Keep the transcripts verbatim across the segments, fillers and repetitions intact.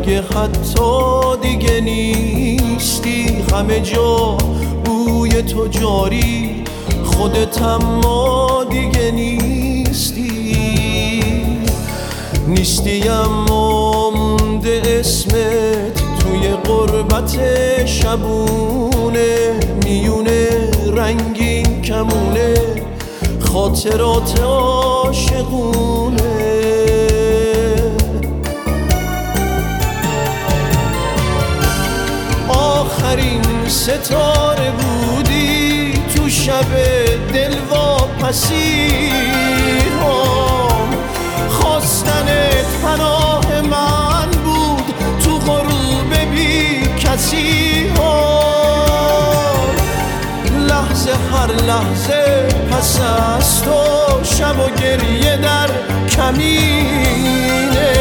اگه حتی دیگه نیستی، همه جا بوی تو جاری، خودت اما دیگه نیستی. نیستی اما مونده اسمت توی غربت شبونه، میونه رنگین کمونه خاطرات عاشقونه. آخرین ستاره بودی تو شب دلواپسی هم، خواستنت پناه من بود تو غروب بی کسی هم. لحظه هر لحظه پس از تو شب و گریه در کمینه،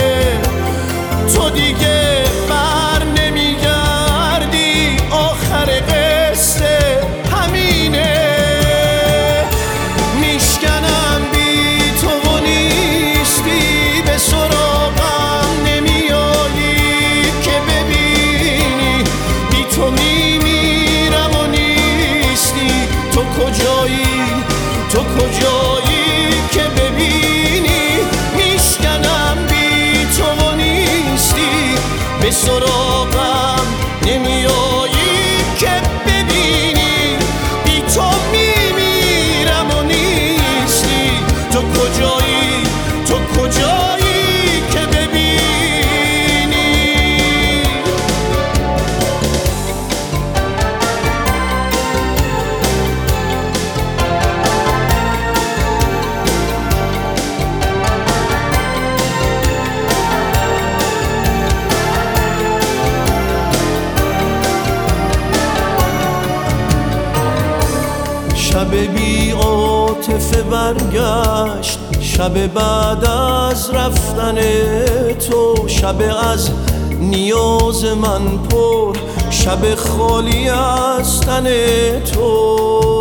تو دیگه بر نمیگردی، آخر قصه همینه. میشکنم بی تو و نیستی، به سراغم نمیایی که ببینی، بی تو میمیرم و نیستی. تو کجایی تو کجایی که ببینی، میشکنم بی تو و نیستی، به سراغم نمیایی که ببینی، بی تو میمیرم و نیستی. تو کجایی تو کجایی که ببینی. شب بی عاطفه برگشت، شب بعد از رفتن تو، شب از نیاز من پر، شب خالی از تن تو.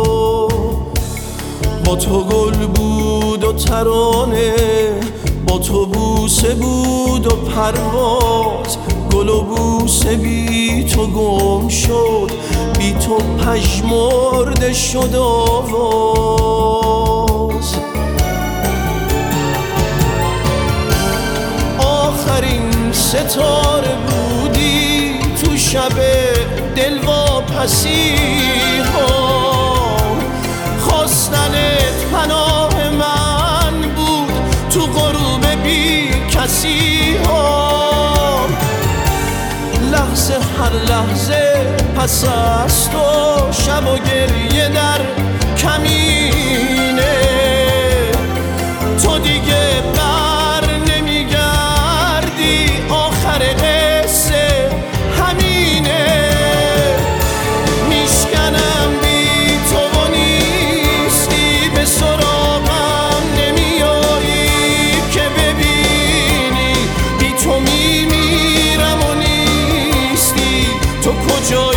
با تو گل بود و ترانه، با تو بوسه بود و پرواز، گل و بوسه بی تو گم شد، بی تو پژمرده شد آواز. آخرین ستاره بودی تو شب دلواپسی هم، خواستنت پناه من بود تو غروب بی کسی هم. لحظه هر لحظه پس از تو شب و گریه در کمینه، تو دیگه بر نمیگردی، آخر قصه همینه. میشکنم بی تو و نیستی، به سراغم نمیایی که ببینی، بی تو میمیرم و نیستی. تو کجا